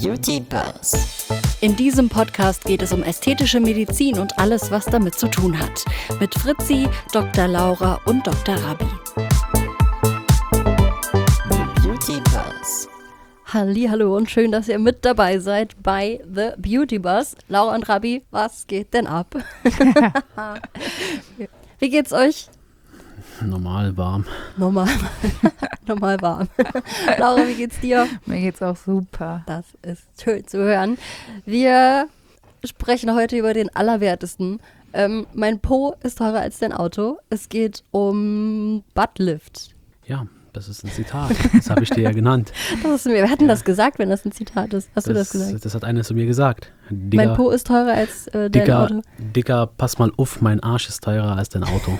Beauty Buzz. In diesem Podcast geht es um ästhetische Medizin und alles, was damit zu tun hat. Mit Fritzi, Dr. Laura und Dr. Rabi. Beauty Buzz. Hallihallo und schön, dass ihr mit dabei seid bei The Beauty Buzz. Laura und Rabi, was geht denn ab? Wie geht's euch? Normal warm. Normal warm. Laura, wie geht's dir? Mir geht's auch super. Das ist schön zu hören. Wir sprechen heute über den Allerwertesten. Mein Po ist teurer als dein Auto. Es geht um Buttlift. Ja, das ist ein Zitat. Das habe ich dir ja genannt. Wir hatten das gesagt, wenn das ein Zitat ist. Hast du das gesagt? Das hat einer zu mir gesagt. Digga, mein Po ist teurer als dein Auto. Dicker, pass mal auf, mein Arsch ist teurer als dein Auto.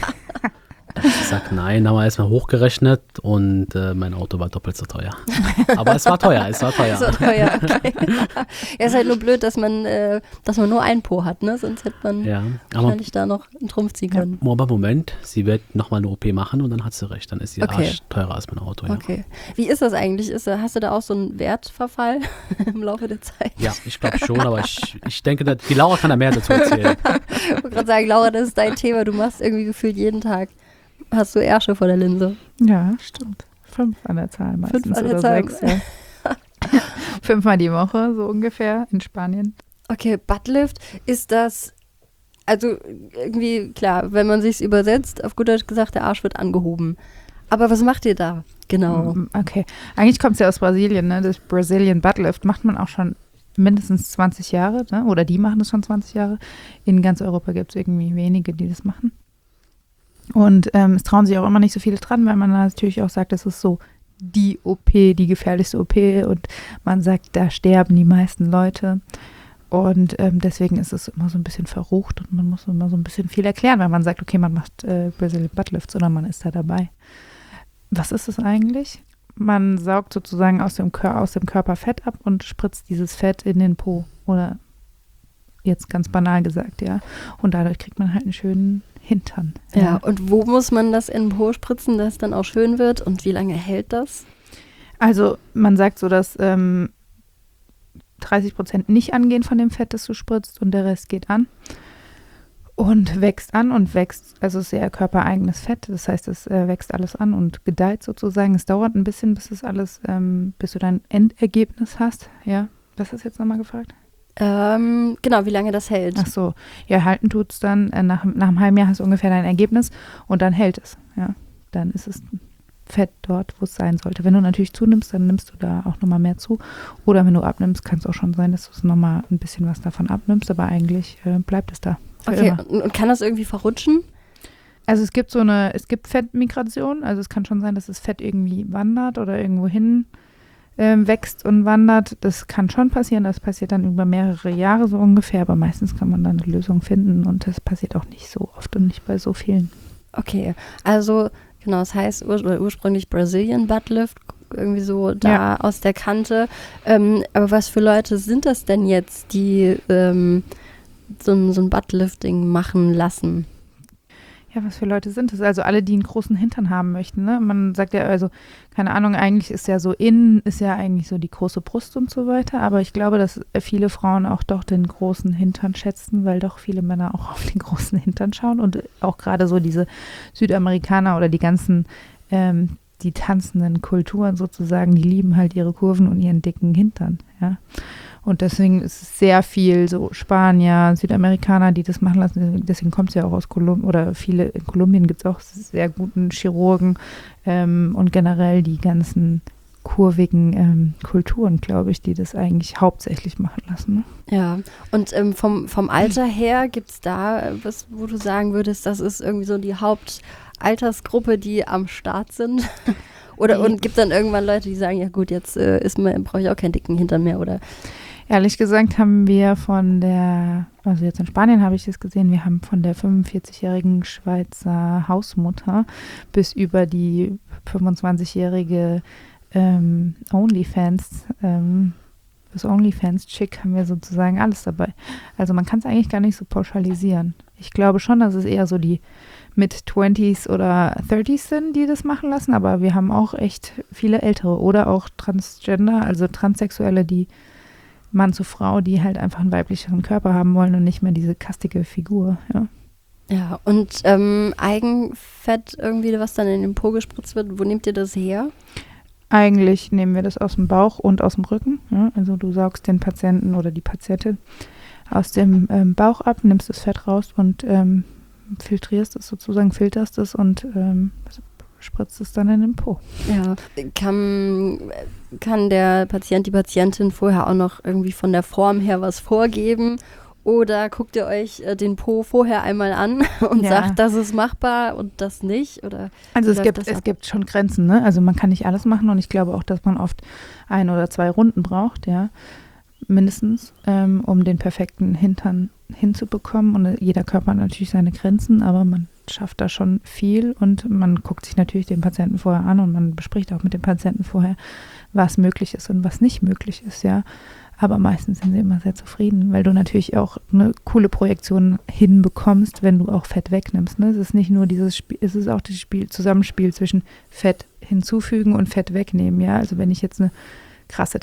Ich sag nein, haben wir erstmal hochgerechnet und mein Auto war doppelt so teuer. Aber es war teuer. Es war teuer, okay. Ja, ist halt nur blöd, dass man nur einen Po hat, ne? Sonst hätte man wahrscheinlich da noch einen Trumpf ziehen können. Ja, aber Moment, sie wird nochmal eine OP machen und dann hat sie recht. Dann ist ihr Arsch teurer als mein Auto. Ja. Okay. Wie ist das eigentlich? Hast du da auch so einen Wertverfall im Laufe der Zeit? Ja, ich glaube schon, aber ich denke, die Laura kann da mehr dazu erzählen. Ich wollte gerade sagen, Laura, das ist dein Thema. Du machst irgendwie gefühlt jeden Tag. Hast du Ärsche vor der Linse? Ja, stimmt. 5 an der Zahl meistens. 5 an der oder Zahl. 6, ja. 5-mal die Woche, so ungefähr, in Spanien. Okay, Buttlift, ist das, also irgendwie, klar, wenn man sich's übersetzt, auf gut Deutsch gesagt, der Arsch wird angehoben. Aber was macht ihr da genau? Okay, eigentlich kommt es ja aus Brasilien, ne? Das Brazilian Buttlift macht man auch schon mindestens 20 Jahre, ne? Oder die machen das schon 20 Jahre. In ganz Europa gibt es irgendwie wenige, die das machen. Und es trauen sich auch immer nicht so viele dran, weil man natürlich auch sagt, das ist so die OP, die gefährlichste OP und man sagt, da sterben die meisten Leute und deswegen ist es immer so ein bisschen verrucht und man muss immer so ein bisschen viel erklären, weil man sagt, okay, man macht Brazilian Buttlifts oder man ist da dabei. Was ist es eigentlich? Man saugt sozusagen aus dem Körper Fett ab und spritzt dieses Fett in den Po oder jetzt ganz banal gesagt, ja. Und dadurch kriegt man halt einen schönen Hintern. Ja, und wo muss man das in den Po spritzen, dass es dann auch schön wird und wie lange hält das? Also man sagt so, dass 30% nicht angehen von dem Fett, das du spritzt und der Rest geht an und wächst an und wächst, also es ist ja körpereigenes Fett, das heißt, es wächst alles an und gedeiht sozusagen. Es dauert ein bisschen, bis du dein Endergebnis hast. Ja, was hast du jetzt nochmal gefragt? Genau, wie lange das hält. Ach so, ja, halten tut es dann, nach einem halben Jahr hast du ungefähr dein Ergebnis und dann hält es, ja. Dann ist es Fett dort, wo es sein sollte. Wenn du natürlich zunimmst, dann nimmst du da auch nochmal mehr zu. Oder wenn du abnimmst, kann es auch schon sein, dass du es nochmal ein bisschen was davon abnimmst, aber eigentlich bleibt es da. Okay, und kann das irgendwie verrutschen? Also es gibt Fettmigration, also es kann schon sein, dass das Fett irgendwie wandert oder irgendwo hin wächst und wandert. Das kann schon passieren, das passiert dann über mehrere Jahre so ungefähr, aber meistens kann man dann eine Lösung finden und das passiert auch nicht so oft und nicht bei so vielen. Okay, also genau, das heißt ursprünglich Brazilian Buttlift, irgendwie so da aus der Kante. Aber was für Leute sind das denn jetzt, die so ein Buttlifting machen lassen? Ja, was für Leute sind das? Also alle, die einen großen Hintern haben möchten, ne? Man sagt ja, also, keine Ahnung, eigentlich ist ja so ist ja eigentlich so die große Brust und so weiter, aber ich glaube, dass viele Frauen auch doch den großen Hintern schätzen, weil doch viele Männer auch auf den großen Hintern schauen und auch gerade so diese Südamerikaner oder die ganzen, die tanzenden Kulturen sozusagen, die lieben halt ihre Kurven und ihren dicken Hintern, ja. Und deswegen ist es sehr viel so Spanier, Südamerikaner, die das machen lassen. Deswegen kommt es ja auch aus Kolumbien oder viele in Kolumbien gibt es auch sehr guten Chirurgen und generell die ganzen kurvigen Kulturen, glaube ich, die das eigentlich hauptsächlich machen lassen. Ne? Ja, und vom Alter her gibt es da was, wo du sagen würdest, das ist irgendwie so die Hauptaltersgruppe, die am Start sind? Und gibt es dann irgendwann Leute, die sagen, ja gut, jetzt brauche ich auch keinen dicken Hintern mehr, oder? Ehrlich gesagt haben wir also jetzt in Spanien habe ich das gesehen, wir haben von der 45-jährigen Schweizer Hausmutter bis über die 25-jährige OnlyFans-Chick haben wir sozusagen alles dabei. Also man kann es eigentlich gar nicht so pauschalisieren. Ich glaube schon, dass es eher so die Mid-20s oder 30s sind, die das machen lassen, aber wir haben auch echt viele Ältere oder auch Transgender, also Transsexuelle, die Mann zu Frau, die halt einfach einen weiblicheren Körper haben wollen und nicht mehr diese kastige Figur. Ja. Ja, und Eigenfett irgendwie, was dann in den Po gespritzt wird, wo nehmt ihr das her? Eigentlich nehmen wir das aus dem Bauch und aus dem Rücken. Ja? Also du saugst den Patienten oder die Patientin aus dem Bauch ab, nimmst das Fett raus und filterst es und spritzt es dann in den Po. Ja, kann der Patient, die Patientin vorher auch noch irgendwie von der Form her was vorgeben? Oder guckt ihr euch den Po vorher einmal an und sagt, das ist machbar und das nicht? Oder also es gibt schon Grenzen, ne? Also man kann nicht alles machen und ich glaube auch, dass man oft 1 oder 2 Runden braucht, ja, mindestens, um den perfekten Hintern hinzubekommen. Und jeder Körper hat natürlich seine Grenzen, aber man schafft da schon viel und man guckt sich natürlich den Patienten vorher an und man bespricht auch mit dem Patienten vorher, was möglich ist und was nicht möglich ist, ja. Aber meistens sind sie immer sehr zufrieden, weil du natürlich auch eine coole Projektion hinbekommst, wenn du auch Fett wegnimmst. Ne? Es ist nicht nur dieses Spiel, es ist auch das Zusammenspiel zwischen Fett hinzufügen und Fett wegnehmen. Ja? Also wenn ich jetzt eine krasse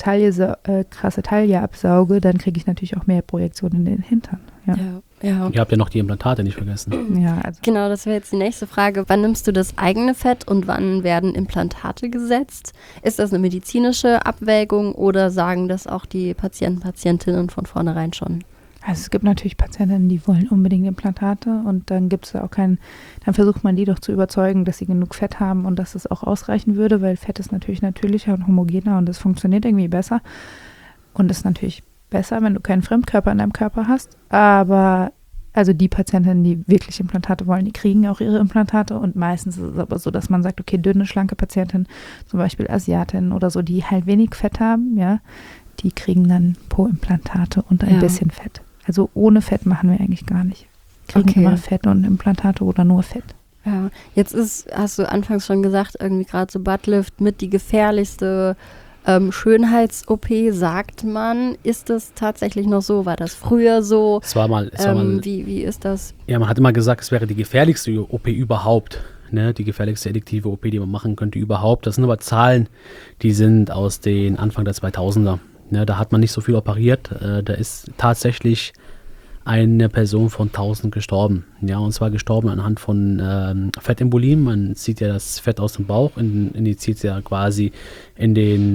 Taille absauge, dann kriege ich natürlich auch mehr Projektion in den Hintern. Ja. Ja. Ihr habt ja noch die Implantate nicht vergessen. Ja, also. Genau, das wäre jetzt die nächste Frage. Wann nimmst du das eigene Fett und wann werden Implantate gesetzt? Ist das eine medizinische Abwägung oder sagen das auch die Patientinnen von vornherein schon? Also es gibt natürlich Patientinnen, die wollen unbedingt Implantate und dann gibt es auch dann versucht man die doch zu überzeugen, dass sie genug Fett haben und dass es auch ausreichen würde, weil Fett ist natürlich natürlicher und homogener und es funktioniert irgendwie besser. Und es ist natürlich besser, wenn du keinen Fremdkörper in deinem Körper hast, aber also die Patientinnen, die wirklich Implantate wollen, die kriegen auch ihre Implantate und meistens ist es aber so, dass man sagt, okay, dünne, schlanke Patientinnen, zum Beispiel Asiatinnen oder so, die halt wenig Fett haben, ja, die kriegen dann Po-Implantate und ein bisschen Fett. Also ohne Fett machen wir eigentlich gar nicht. Kriegen immer Fett und Implantate oder nur Fett. Ja, jetzt hast du anfangs schon gesagt, irgendwie gerade so Buttlift mit die gefährlichste Schönheits-OP, sagt man. Ist das tatsächlich noch so? War das früher so? Es war mal wie ist das? Ja, man hat immer gesagt, es wäre die gefährlichste OP überhaupt. Ne? Die gefährlichste elektive OP, die man machen könnte überhaupt. Das sind aber Zahlen, die sind aus den Anfang der 2000er. Ne? Da hat man nicht so viel operiert. Da ist tatsächlich eine Person von 1000 gestorben. Ja, und zwar gestorben anhand von Fettembolien. Man zieht ja das Fett aus dem Bauch, injiziert es ja quasi in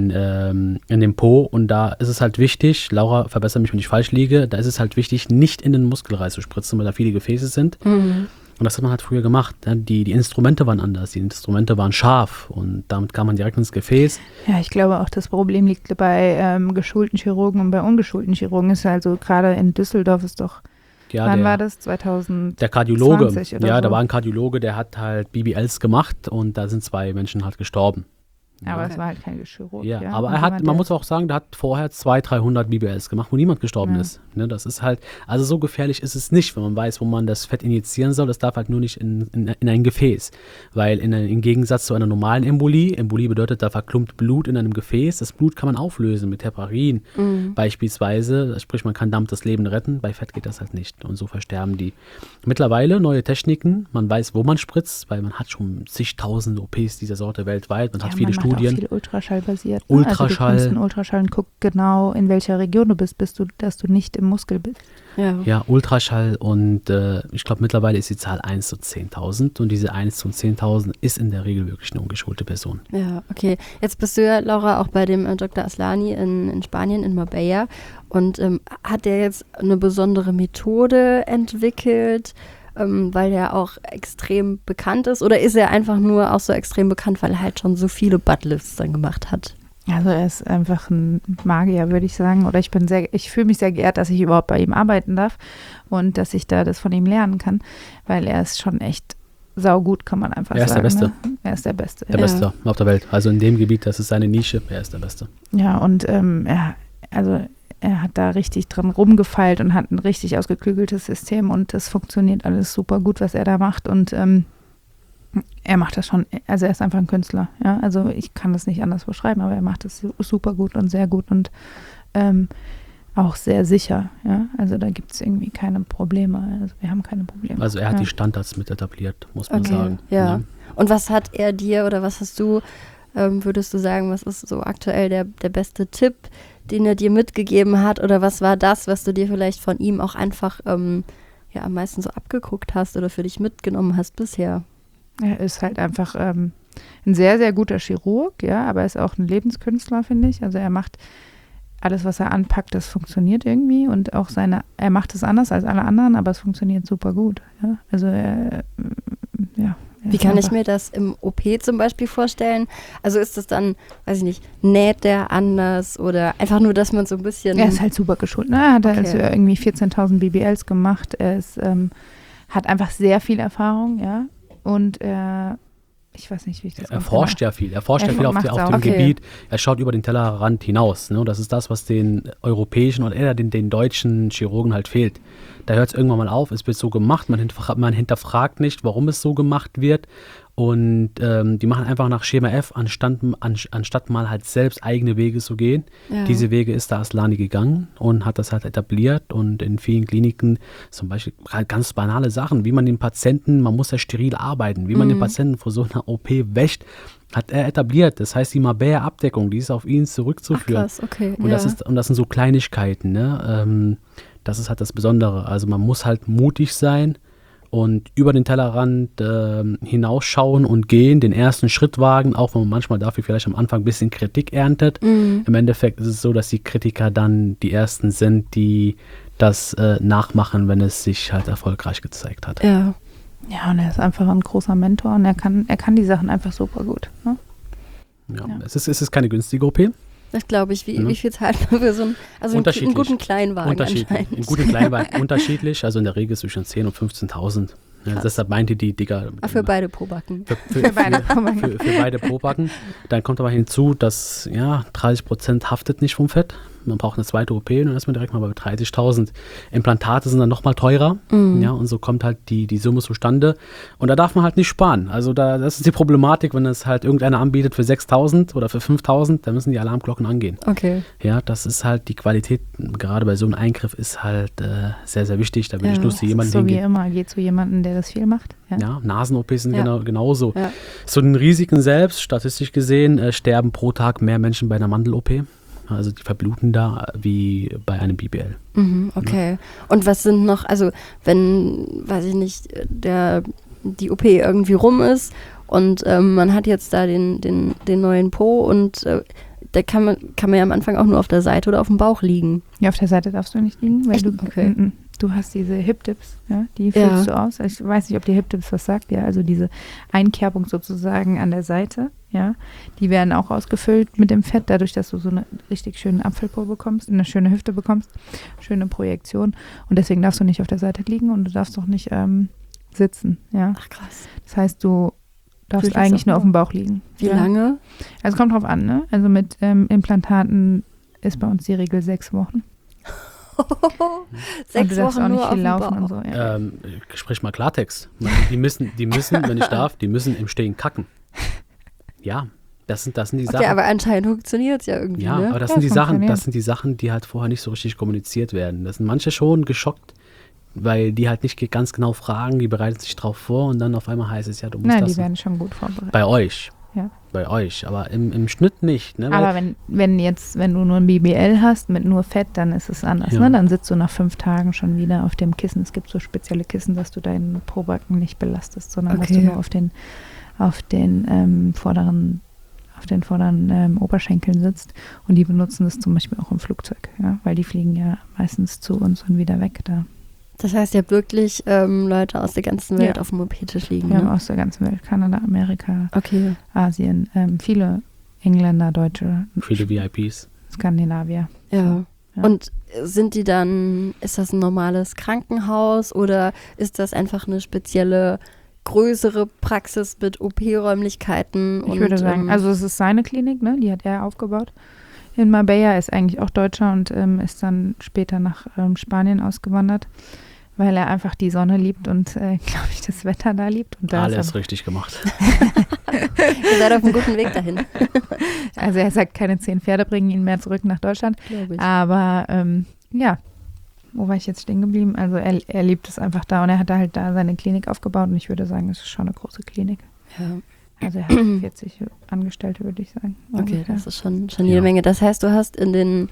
den Po. Und da ist es halt wichtig, Laura, verbessere mich, wenn ich falsch liege, da ist es halt wichtig, nicht in den Muskel reinzuspritzen, weil da viele Gefäße sind. Mhm. Und das hat man halt früher gemacht. Ne? Die Instrumente waren anders, die Instrumente waren scharf und damit kam man direkt ins Gefäß. Ja, ich glaube auch, das Problem liegt bei geschulten Chirurgen und bei ungeschulten Chirurgen. Ist also gerade in Düsseldorf ist doch, wann war das? 2020 der Kardiologe, oder ja, so? Da war ein Kardiologe, der hat halt BBLs gemacht und da sind 2 Menschen halt gestorben. Aber es war halt kein Chirurg. Ja, aber man muss auch sagen, der hat vorher 200-300 BBLs gemacht, wo niemand gestorben ist. Ne, das ist halt, also so gefährlich ist es nicht, wenn man weiß, wo man das Fett injizieren soll. Das darf halt nur nicht in ein Gefäß. Weil im Gegensatz zu einer normalen Embolie bedeutet, da verklumpt Blut in einem Gefäß. Das Blut kann man auflösen mit Heparin beispielsweise. Sprich, man kann damit das Leben retten. Bei Fett geht das halt nicht. Und so versterben die. Mittlerweile neue Techniken. Man weiß, wo man spritzt, weil man hat schon zigtausend OPs dieser Sorte weltweit. Man hat viele Studien. Auch viel Ultraschall basiert. Ultraschall. Also du nimmst einen Ultraschall und guckst genau, in welcher Region du bist, dass du nicht im Muskel bist. Ja, Ultraschall und ich glaube mittlerweile ist die Zahl 1 zu 10.000 und diese 1 zu 10.000 ist in der Regel wirklich eine ungeschulte Person. Ja, okay. Jetzt bist du ja, Laura, auch bei dem Dr. Aslani in Spanien, in Marbella und hat der jetzt eine besondere Methode entwickelt, weil er auch extrem bekannt ist? Oder ist er einfach nur auch so extrem bekannt, weil er halt schon so viele Buttlifts dann gemacht hat? Also er ist einfach ein Magier, würde ich sagen. Oder ich fühle mich sehr geehrt, dass ich überhaupt bei ihm arbeiten darf und dass ich da das von ihm lernen kann, weil er ist schon echt saugut, kann man einfach sagen. Er ist der Beste. Ne? Er ist der Beste. Der Beste auf der Welt. Also in dem Gebiet, das ist seine Nische, er ist der Beste. Ja, und er hat da richtig dran rumgefeilt und hat ein richtig ausgeklügeltes System und das funktioniert alles super gut, was er da macht und er macht das schon, also er ist einfach ein Künstler, ja, also ich kann das nicht anders beschreiben, aber er macht das super gut und sehr gut und auch sehr sicher, ja, also da gibt es irgendwie keine Probleme, also wir haben keine Probleme. Also er hat die Standards mit etabliert, muss man sagen. Ja. Und was hat er dir oder was hast du, würdest du sagen, was ist so aktuell der beste Tipp, den er dir mitgegeben hat? Oder was war das, was du dir vielleicht von ihm auch einfach am meisten so abgeguckt hast oder für dich mitgenommen hast bisher? Er ist halt einfach ein sehr, sehr guter Chirurg, ja, aber er ist auch ein Lebenskünstler, finde ich. Also er macht alles, was er anpackt, das funktioniert irgendwie und auch er macht es anders als alle anderen, aber es funktioniert super gut. Ja? Also Wie kann ich mir das im OP zum Beispiel vorstellen? Also ist das dann, weiß ich nicht, näht der anders oder einfach nur, dass man so ein bisschen... Er ist halt super geschult, ne? Er hat also irgendwie 14.000 BBLs gemacht. Er ist, hat einfach sehr viel Erfahrung, ja. Und ich weiß nicht, wie ich das Er forscht ja viel. Er forscht ja viel auf dem Gebiet. Er schaut über den Tellerrand hinaus. Ne? Das ist das, was den europäischen oder eher den deutschen Chirurgen halt fehlt. Da hört es irgendwann mal auf, es wird so gemacht, man hinterfragt nicht, warum es so gemacht wird. Und die machen einfach nach Schema F, anstatt mal halt selbst eigene Wege zu gehen. Ja. Diese Wege ist da Aslani gegangen und hat das halt etabliert. Und in vielen Kliniken zum Beispiel halt ganz banale Sachen, wie man den Patienten, man muss ja steril arbeiten, wie man den Patienten vor so einer OP wäscht, hat er etabliert. Das heißt, die Mabea-Abdeckung, die ist auf ihn zurückzuführen. Ach, krass, okay. Und das sind so Kleinigkeiten, ne? Das ist halt das Besondere. Also man muss halt mutig sein und über den Tellerrand hinausschauen und gehen, den ersten Schritt wagen, auch wenn man manchmal dafür vielleicht am Anfang ein bisschen Kritik erntet. Im Endeffekt ist es so, dass die Kritiker dann die Ersten sind, die das nachmachen, wenn es sich halt erfolgreich gezeigt hat. Ja. Ja, und er ist einfach ein großer Mentor und er kann die Sachen einfach super gut. Ne? Ja. Es ist keine günstige OP. Das glaube ich. Wie viel zahlt man für so einen guten Kleinwagen anscheinend? Einen guten Kleinwagen unterschiedlich, also in der Regel zwischen 10.000 und 15.000. Ja, deshalb meinte die Digga. Für beide Pobacken. Für beide Pobacken. Dann kommt aber hinzu, dass 30% haftet nicht vom Fett. Man braucht eine zweite OP und dann ist man direkt mal bei 30.000. Implantate sind dann nochmal teurer. Ja, und so kommt halt die Summe zustande. Und da darf man halt nicht sparen. Also das ist die Problematik, wenn es halt irgendeiner anbietet für 6.000 oder für 5.000, dann müssen die Alarmglocken angehen. Okay. Ja, das ist halt die Qualität, gerade bei so einem Eingriff ist halt sehr, sehr wichtig. Da will ich nur zu jemandem hingehen. So wie immer, geh zu jemandem, der das viel macht. Ja, Nasen-OPs sind genauso. Ja. Zu den Risiken selbst, statistisch gesehen, sterben pro Tag mehr Menschen bei einer Mandel-OP. Also die verbluten da wie bei einem BBL. Okay. Ja. Und was sind noch, also wenn, weiß ich nicht, die OP irgendwie rum ist und man hat jetzt da den neuen Po und da kann man ja am Anfang auch nur auf der Seite oder auf dem Bauch liegen. Ja, auf der Seite darfst du nicht liegen, weil du hast diese Hip-Dips, ja, die füllst du aus. Ich weiß nicht, ob die Hip-Dips was sagt, ja, also diese Einkerbung sozusagen an der Seite, ja, die werden auch ausgefüllt mit dem Fett, dadurch, dass du so eine richtig schöne Apfelpo bekommst, eine schöne Hüfte bekommst, schöne Projektion und deswegen darfst du nicht auf der Seite liegen und du darfst auch nicht sitzen, ja. Ach krass. Das heißt, du darfst eigentlich nur auf dem Bauch liegen. Wie lange? Also kommt drauf an, ne? Also mit Implantaten ist bei uns die Regel 6 Wochen. 6 Wochen auch nur nicht viel laufen Bauch. und so. Ja. Sprich mal Klartext. Die müssen, wenn ich darf, die müssen im Stehen kacken. Ja, das sind die Sachen. Okay, aber anscheinend funktioniert es ja irgendwie, ja, ne? aber das sind die Sachen, die halt vorher nicht so richtig kommuniziert werden. Das sind manche schon geschockt, weil die halt nicht ganz genau fragen, die bereiten sich drauf vor und dann auf einmal heißt es, ja, du musst das. Nein, die werden schon gut vorbereitet. Bei euch. Ja. Bei euch, aber im Schnitt nicht. Ne? Aber wenn du nur ein BBL hast mit nur Fett, dann ist es anders. Ja. Ne? Dann sitzt du nach 5 Tagen schon wieder auf dem Kissen. Es gibt so spezielle Kissen, dass du deinen Pobacken nicht belastest, sondern dass du nur auf den vorderen Oberschenkeln sitzt. Und die benutzen das zum Beispiel auch im Flugzeug, ja? Weil die fliegen ja meistens zu uns und wieder weg da. Das heißt, ihr habt wirklich Leute aus der ganzen Welt auf dem OP-Tisch liegen, ja, ne? aus der ganzen Welt. Kanada, Amerika, Asien, viele Engländer, Deutsche. Viele VIPs. Skandinavier. Ja. Und sind die dann, ist das ein normales Krankenhaus oder ist das einfach eine spezielle, größere Praxis mit OP-Räumlichkeiten? Ich würde sagen, also es ist seine Klinik, ne? Die hat er aufgebaut. In Marbella, ist eigentlich auch Deutscher und ist dann später nach Spanien ausgewandert, weil er einfach die Sonne liebt und, glaube ich, das Wetter da liebt. Und da alles richtig gemacht. Ihr seid auf einem guten Weg dahin. Also er sagt, keine 10 Pferde bringen ihn mehr zurück nach Deutschland. Aber wo war ich jetzt stehen geblieben? Also er liebt es einfach da und er hat halt da seine Klinik aufgebaut und ich würde sagen, es ist schon eine große Klinik. Ja. Also er hat 40 Angestellte, würde ich sagen. Okay, ungefähr. das ist schon jede Menge. Das heißt, du hast in den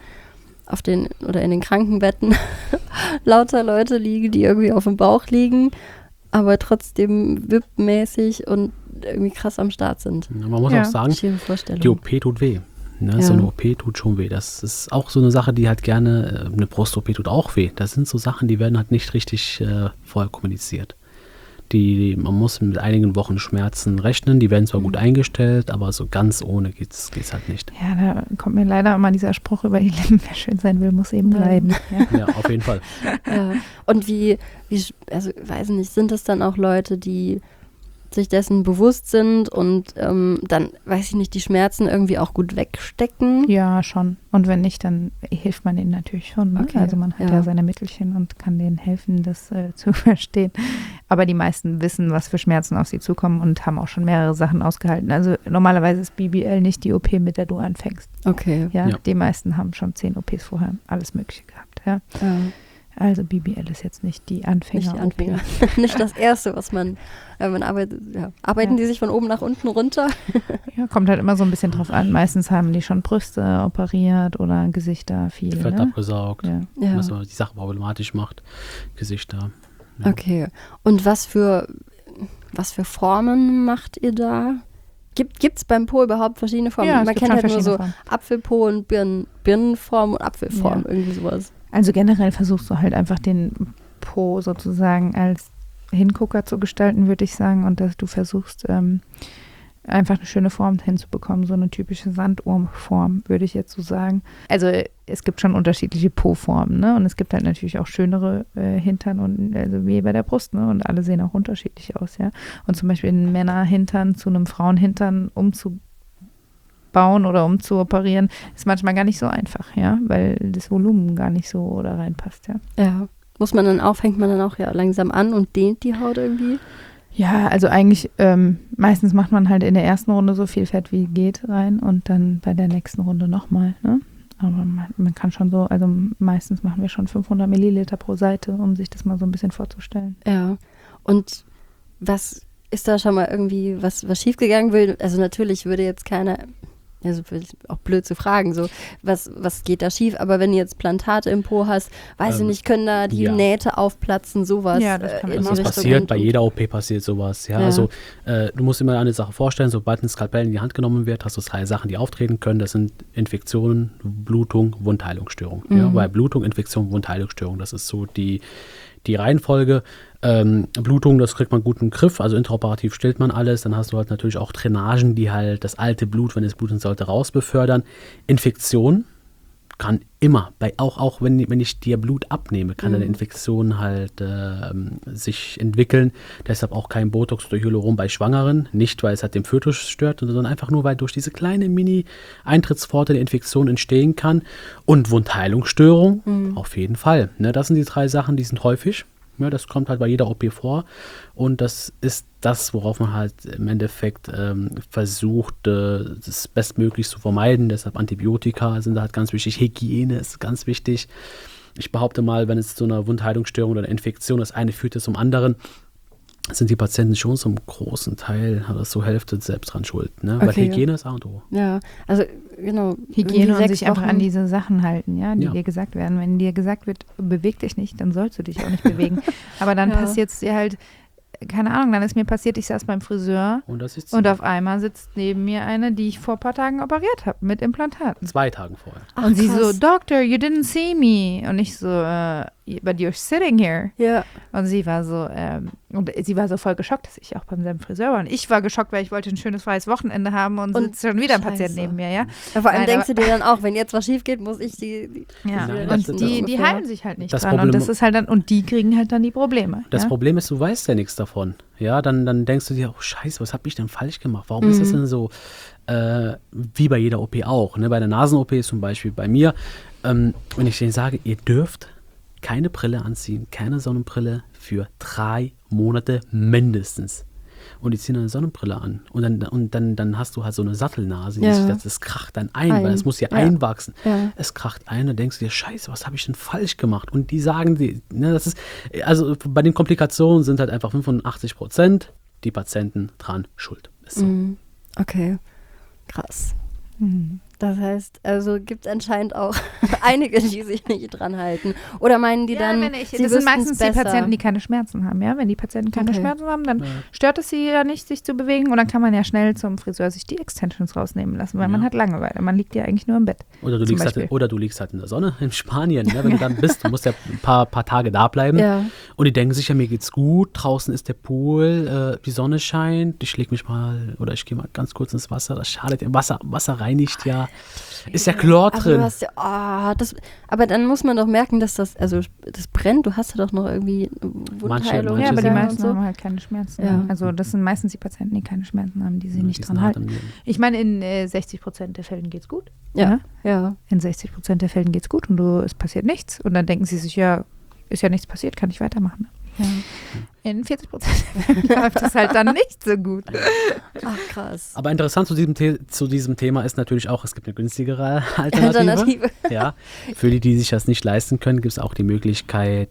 Krankenbetten lauter Leute liegen, die irgendwie auf dem Bauch liegen, aber trotzdem VIP-mäßig und irgendwie krass am Start sind. Ja, man muss auch sagen, Schöne Vorstellung. die OP tut weh. Ne? Ja. So eine OP tut schon weh. Das ist auch so eine Sache, die halt gerne, eine Brust-OP tut auch weh. Das sind so Sachen, die werden halt nicht richtig vorher kommuniziert. Man muss mit einigen Wochen Schmerzen rechnen, die werden zwar gut eingestellt, aber so ganz ohne geht's halt nicht. Ja, da kommt mir leider immer dieser Spruch über die Lippen, wer schön sein will, muss eben leiden. Ja. Ja, auf jeden Fall. Ja. Und also weiß nicht, sind es dann auch Leute, die sich dessen bewusst sind und dann, weiß ich nicht, die Schmerzen irgendwie auch gut wegstecken? Ja, schon. Und wenn nicht, dann hilft man ihnen natürlich schon. Ne? Okay, Also man hat ja seine Mittelchen und kann denen helfen, das zu verstehen. Aber die meisten wissen, was für Schmerzen auf sie zukommen und haben auch schon mehrere Sachen ausgehalten. Also normalerweise ist BBL nicht die OP, mit der du anfängst. Okay. Ja? Ja. Die meisten haben schon 10 OPs vorher alles Mögliche gehabt. Ja? Ja. Also BBL ist jetzt nicht die Anfänger. Nicht die Anfänger. Nicht das Erste, was man arbeitet. Ja. Arbeiten die sich von oben nach unten runter? Ja, kommt halt immer so ein bisschen drauf an. Meistens haben die schon Brüste operiert oder Gesichter viel. Fett Ne? abgesaugt, Ja. was aber die Sache problematisch macht. Gesichter. Ja. Okay. Und was für Formen macht ihr da? Gibt's beim Po überhaupt verschiedene Formen? Ja, es Man gibt kennt schon halt nur so verschiedene Apfelpo und Birnenform und Apfelform, Ja. irgendwie sowas. Also generell versuchst du halt einfach den Po sozusagen als Hingucker zu gestalten, würde ich sagen. Und dass du versuchst, einfach eine schöne Form hinzubekommen. So eine typische Sandurmform, würde ich jetzt so sagen. Also es gibt schon unterschiedliche Po-Formen, ne? Und es gibt halt natürlich auch schönere Hintern und also wie bei der Brust, ne? Und alle sehen auch unterschiedlich aus, ja. Und zum Beispiel einen Männerhintern zu einem Frauenhintern umzubauen oder umzuoperieren, ist manchmal gar nicht so einfach, ja, weil das Volumen gar nicht so da reinpasst, ja. Ja. Fängt man dann auch ja langsam an und dehnt die Haut irgendwie? Ja, also eigentlich meistens macht man halt in der ersten Runde so viel Fett wie geht rein und dann bei der nächsten Runde nochmal, ne? Aber man kann schon so, also meistens machen wir schon 500 Milliliter pro Seite, um sich das mal so ein bisschen vorzustellen. Ja. Und was ist da schon mal irgendwie was schiefgegangen will? Also natürlich würde jetzt keiner, also auch blöd zu fragen, so, was geht da schief? Aber wenn du jetzt Plantate im Po hast, weiß ich nicht, können da die Nähte aufplatzen, sowas. Ja, das kann in Das die ist Richtung. passiert, bei jeder OP passiert sowas. Ja, Ja. also du musst immer eine Sache vorstellen, sobald ein Skalpell in die Hand genommen wird, hast du 3 Sachen, die auftreten können. Das sind Infektionen, Blutung, Wundheilungsstörung. Ja, bei Blutung, Infektion, Wundheilungsstörung, das ist so die Reihenfolge. Blutung, das kriegt man gut im Griff, also intraoperativ stillt man alles. Dann hast du halt natürlich auch Drainagen, die halt das alte Blut, wenn es bluten sollte, rausbefördern. Infektion kann immer, auch wenn ich dir Blut abnehme, kann eine Infektion halt sich entwickeln. Deshalb auch kein Botox oder Hyaluron bei Schwangeren. Nicht, weil es halt den Fötus stört, sondern einfach nur, weil durch diese kleine Mini-Eintrittspforte eine Infektion entstehen kann. Und Wundheilungsstörung, auf jeden Fall. Ne, das sind die 3 Sachen, die sind häufig. Ja, das kommt halt bei jeder OP vor. Und das ist das, worauf man halt im Endeffekt versucht, das bestmöglich zu vermeiden. Deshalb Antibiotika sind halt ganz wichtig. Hygiene ist ganz wichtig. Ich behaupte mal, wenn es zu einer Wundheilungsstörung oder einer Infektion, das eine führt zum anderen, sind die Patienten schon zum großen Teil, aber so Hälfte selbst dran schuld. Ne? Weil Okay. Hygiene ist A und O. Ja, also genau. Hygiene irgendwie und 6 sich einfach Wochen. an diese Sachen halten, ja, die Ja. dir gesagt werden. Wenn dir gesagt wird, beweg dich nicht, dann sollst du dich auch nicht bewegen. Aber dann Ja. passiert es dir halt, keine Ahnung, dann ist mir passiert, ich saß beim Friseur Und das ist und auf einmal sitzt neben mir eine, die ich vor ein paar Tagen operiert habe, mit Implantaten. 2 Tagen vorher. Ach, Und sie so, krass. Doctor, you didn't see me. Und ich so, but you're sitting here. Ja. Und sie war so voll geschockt, dass ich auch beim selben Friseur war. Und ich war geschockt, weil ich wollte ein schönes freies Wochenende haben und Und sitzt schon wieder ein Scheiße. Patient neben mir, ja. Vor allem Nein, denkst du aber- dir dann auch, wenn jetzt was schief geht, muss ich die Ja, Nein, und das- die ungefähr. halten sich halt nicht Das dran. Problem- Und das ist halt dann, und die kriegen halt dann die Probleme. Das ja? Problem ist, du weißt ja nichts davon. Ja, dann denkst du dir, oh Scheiße, was habe ich denn falsch gemacht? Warum ist das denn so, wie bei jeder OP auch? Ne? Bei der Nasen-OP zum Beispiel bei mir, wenn ich denen sage, ihr dürft keine Brille anziehen, keine Sonnenbrille für 3 Monate mindestens. Und die ziehen eine Sonnenbrille an. Und dann hast du halt so eine Sattelnase. Ja. Das kracht dann ein, weil es muss ja, Ja. einwachsen. Ja. Es kracht ein und denkst du dir, Scheiße, was habe ich denn falsch gemacht? Und die sagen dir, ne, das ist, also bei den Komplikationen sind halt einfach 85% die Patienten dran schuld. Ist so. Okay, krass. Mhm. Das heißt, also gibt es anscheinend auch einige, die sich nicht dran halten. Oder meinen die dann, das sie sind wüssten's meistens die besser? Patienten, die keine Schmerzen haben. Ja? Wenn die Patienten keine Okay. Schmerzen haben, dann stört es sie ja nicht, sich zu bewegen. Und dann kann man ja schnell zum Friseur sich die Extensions rausnehmen lassen, weil man hat Langeweile. Man liegt ja eigentlich nur im Bett. Oder du, Zum liegst Beispiel. halt, in der Sonne in Spanien, ne? Wenn du dann bist. Du musst ja ein paar Tage da bleiben. Ja. Und die denken sich, ja, mir geht's gut, draußen ist der Pool, die Sonne scheint, ich leg mich mal oder ich gehe mal ganz kurz ins Wasser, das schadet, Wasser reinigt ja, ist ja Chlor Aber drin. du hast ja, aber dann muss man doch merken, dass das brennt. Du hast ja doch noch irgendwie Wundheilung. Manche Ja, aber die sind- meisten und so. haben halt keine Schmerzen. Ja. Also das sind meistens die Patienten, die keine Schmerzen haben, die sich nicht Die dran sind hart halten. am Leben. Ich meine, in 60% der Fällen geht's gut. Ja, ja. In 60% der Fällen geht's gut und es passiert nichts. Und dann denken sie sich, ja, ist ja nichts passiert, kann ich weitermachen. ja. In 40% der Fälle läuft es halt dann nicht so gut. Ach, krass. Aber interessant zu diesem Thema ist natürlich auch, es gibt eine günstigere Alternative. Ja, für die sich das nicht leisten können, gibt es auch die Möglichkeit,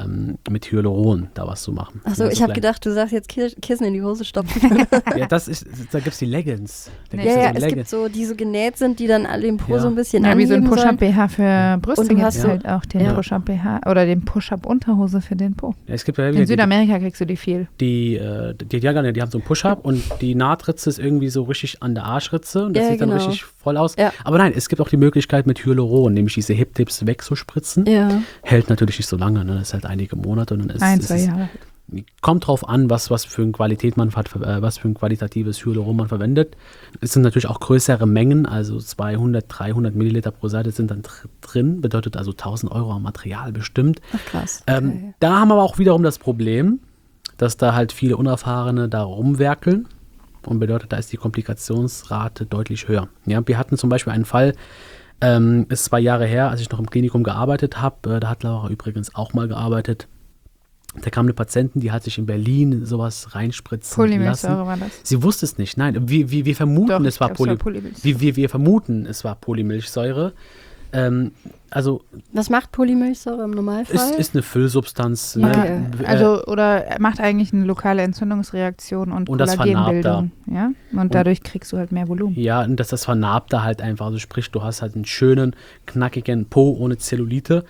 mit Hyaluron da was zu machen. Achso, Ja, ich so habe klein- gedacht, du sagst jetzt Kissen in die Hose stopfen. Ja, da gibt es die Leggings. Da Ja, gibt's ja, so es Leggings. gibt so, die so genäht sind, die dann alle den Po Ja. so ein bisschen Ja, wie so ein anheben sollen. Push-Up-BH für Brüste Und du gibt hast es so- halt auch den ja. Push-Up-BH oder den Push-Up-Unterhose für den Po. Ja, es gibt ja In wieder Südamerika kriegst du die viel. die haben so einen Push-Up und die Nahtritze ist irgendwie so richtig an der Arschritze und das Ja, sieht dann genau. richtig voll aus. Ja. Aber nein, es gibt auch die Möglichkeit mit Hyaluron, nämlich diese Hip-Tips wegzuspritzen. Ja. Hält natürlich nicht so lange, ne? Das ist halt einige Monate. Und dann ist, 1-2 Jahre. Kommt drauf an, was für eine Qualität man hat, was für ein qualitatives Hyaluron man verwendet. Es sind natürlich auch größere Mengen, also 200, 300 Milliliter pro Seite sind dann drin, bedeutet also 1.000 Euro am Material bestimmt. Ach, krass. Okay. Da haben wir aber auch wiederum das Problem, dass da halt viele Unerfahrene da rumwerkeln und bedeutet, da ist die Komplikationsrate deutlich höher. Ja, wir hatten zum Beispiel einen Fall, ist 2 Jahre her, als ich noch im Klinikum gearbeitet habe, da hat Laura übrigens auch mal gearbeitet. Da kam eine Patientin, die hat sich in Berlin sowas reinspritzen Polymilchsäure lassen. war das. Sie wusste es nicht, nein, wir vermuten, Doch, es war ich glaub, es war Polymilchsäure. wir vermuten, es war Polymilchsäure. Also Was macht Polymilchsäure im Normalfall? ist eine Füllsubstanz. Ja, Ne? also oder er macht eigentlich eine lokale Entzündungsreaktion und Und das Kollagenbildung. Ja? Und dadurch kriegst du halt mehr Volumen. Ja, und das vernarbt da halt einfach. Also sprich, du hast halt einen schönen, knackigen Po ohne Zellulite.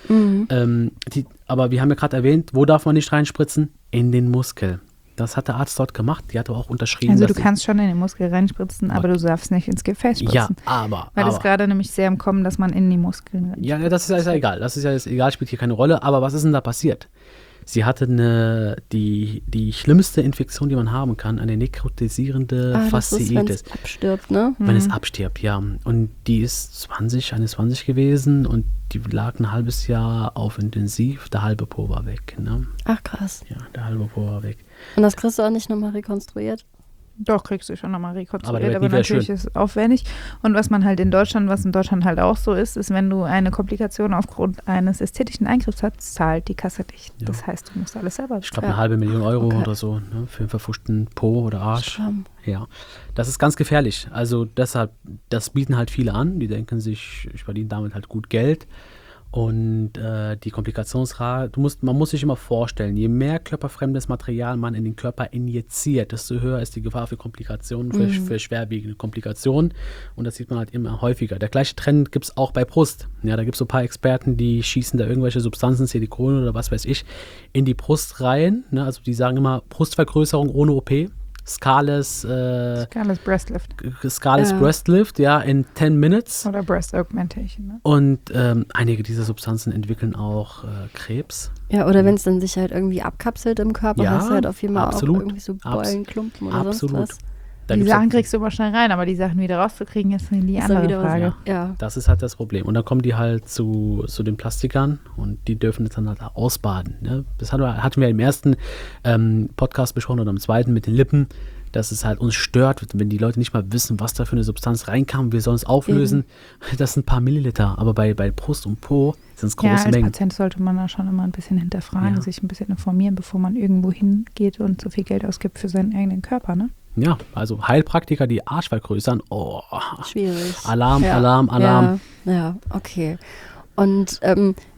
Aber wir haben ja gerade erwähnt, wo darf man nicht reinspritzen? In den Muskel. Das hat der Arzt dort gemacht. Die hat aber auch unterschrieben. Also du dass kannst schon in den Muskel reinspritzen, aber du darfst nicht ins Gefäß ja, spritzen. aber. Weil es gerade nämlich sehr im Kommen, dass man in die Muskeln rennt. Ja, das ist ja egal. Das ist ja jetzt egal, spielt hier keine Rolle. Aber was ist denn da passiert? Sie hatte die schlimmste Infektion, die man haben kann, eine nekrotisierende das ist, wenn Fasziitis. es abstirbt, ne? Wenn es abstirbt, ja. Und die ist 21 gewesen und die lag ein halbes Jahr auf Intensiv. Der halbe Po war weg. Ne? Ach, krass. Ja, der halbe Po war weg. Und das kriegst du auch nicht nochmal rekonstruiert? Doch, kriegst du schon nochmal Aber rekonstruiert, der wird aber nie wieder natürlich schön. ist es aufwendig. Und was man halt in Deutschland halt auch so ist, wenn du eine Komplikation aufgrund eines ästhetischen Eingriffs hast, zahlt die Kasse dich. Ja. Das heißt, du musst alles selber Ich glaube, Ja. 500.000 Euro Okay. oder so ne? Für einen verfuschten Po oder Arsch. Schramm. Ja, das ist ganz gefährlich. Also deshalb, das bieten halt viele an. Die denken sich, ich verdiene damit halt gut Geld. Und die Komplikationsrate, man muss sich immer vorstellen, je mehr körperfremdes Material man in den Körper injiziert, desto höher ist die Gefahr für Komplikationen, für schwerwiegende Komplikationen. Und das sieht man halt immer häufiger. Der gleiche Trend gibt es auch bei Brust. Ja, da gibt es so ein paar Experten, die schießen da irgendwelche Substanzen, Silikone oder was weiß ich, in die Brust rein. Ne? Also die sagen immer Brustvergrößerung ohne OP. Scaleless Breast Lift Breast Lift, ja, in 10 Minutes. oder Breast Augmentation. Ne? Und einige dieser Substanzen entwickeln auch Krebs. Ja, oder wenn es dann sich halt irgendwie abkapselt im Körper, Ja, hast du halt auf jeden Fall absolut. auch irgendwie so Beulenklumpen oder Absolut. sonst was. Da Die gibt's Sachen auch- kriegst du immer schnell rein, aber die Sachen wieder rauszukriegen, ist die Ist dann andere wieder was- Frage. Ja. Das ist halt das Problem. Und dann kommen die halt zu den Plastikern und die dürfen das dann halt ausbaden. Ne? Das hatten wir im ersten Podcast besprochen oder im zweiten mit den Lippen, dass es halt uns stört, wenn die Leute nicht mal wissen, was da für eine Substanz reinkam. Wir sollen es auflösen. Das sind ein paar Milliliter. Aber bei Brust und Po sind es Ja, große als Mengen. Patient sollte man da schon immer ein bisschen hinterfragen, Ja. sich ein bisschen informieren, bevor man irgendwo hingeht und so viel Geld ausgibt für seinen eigenen Körper. Ne? Ja, also Heilpraktiker, die Arsch vergrößern. Oh, Schwierig. Alarm, Ja. Alarm, Alarm. Ja, okay. Und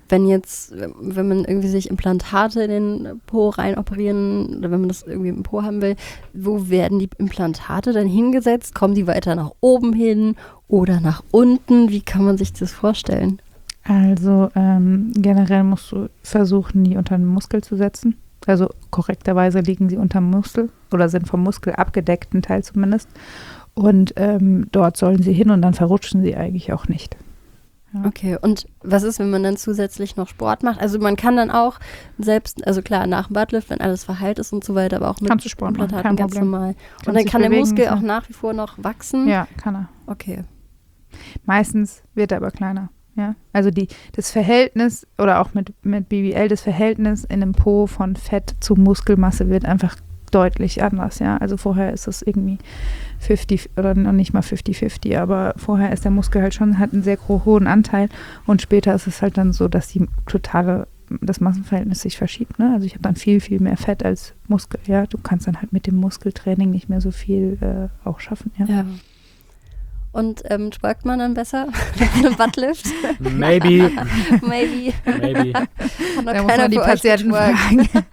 wenn man irgendwie sich Implantate in den Po rein operieren oder wenn man das irgendwie im Po haben will, wo werden die Implantate dann hingesetzt? Kommen die weiter nach oben hin oder nach unten? Wie kann man sich das vorstellen? Also generell musst du versuchen, die unter den Muskel zu setzen. Also korrekterweise liegen sie unter dem Muskel oder sind vom Muskel abgedeckten Teil zumindest. Und dort sollen sie hin und dann verrutschen sie eigentlich auch nicht. Ja. Okay, und was ist, wenn man dann zusätzlich noch Sport macht? Also man kann dann auch selbst, also klar, nach dem Buttlift, wenn alles verheilt ist und so weiter, aber auch mit Kannst du Sport machen, Implantaten kein ganz Problem. normal. Kannst Und dann dich kann der bewegen, Muskel ja. auch nach wie vor noch wachsen? Ja, kann er. Okay. Meistens wird er aber kleiner. Ja, also das Verhältnis oder auch mit BBL, das Verhältnis in dem Po von Fett zu Muskelmasse wird einfach deutlich anders, ja. Also vorher ist es irgendwie 50 oder noch nicht mal 50-50, aber vorher ist der Muskel halt schon, hat einen sehr hohen Anteil und später ist es halt dann so, dass das Massenverhältnis sich verschiebt, ne? Also ich habe dann viel, viel mehr Fett als Muskel, ja. Du kannst dann halt mit dem Muskeltraining nicht mehr so viel auch schaffen, ja. Ja. Und twerkt man dann besser mit einem Buttlift? Maybe. Maybe. Maybe. Hat noch Da muss keiner man die für euch Patienten getwerkt. fragen.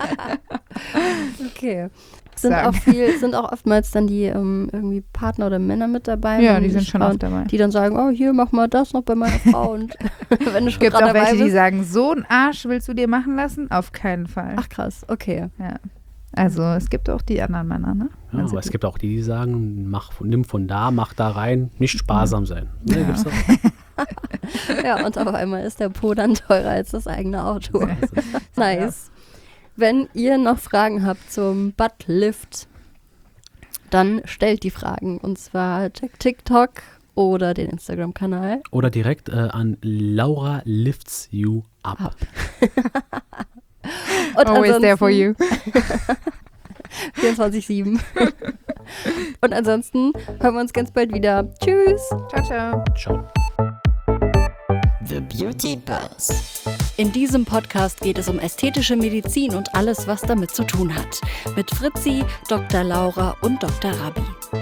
Okay. Sagen. Sind auch oftmals dann die irgendwie Partner oder Männer mit dabei? Ja, wenn die sind schon Frauen, oft dabei. Die dann sagen, oh, hier, mach mal das noch bei meiner Frau. Und wenn du schon Gibt gerade auch dabei welche, die bist. sagen, so einen Arsch willst du dir machen lassen? Auf keinen Fall. Ach krass, okay. Ja. Also es gibt auch die anderen Männer, ne? Ja, Also aber es gibt auch die, die sagen, nimm von da, mach da rein, nicht sparsam sein. Ne, Ja. gibt's auch. Ja, und auf einmal ist der Po dann teurer als das eigene Auto. Nice. Wenn ihr noch Fragen habt zum Buttlift, dann stellt die Fragen. Und zwar TikTok oder den Instagram-Kanal. Oder direkt an Laura lifts you up. Und Always there for you. 24/7. Und ansonsten hören wir uns ganz bald wieder. Tschüss. Ciao, ciao. Ciao. The Beauty Buzz. In diesem Podcast geht es um ästhetische Medizin und alles, was damit zu tun hat. Mit Fritzi, Dr. Laura und Dr. Rabi.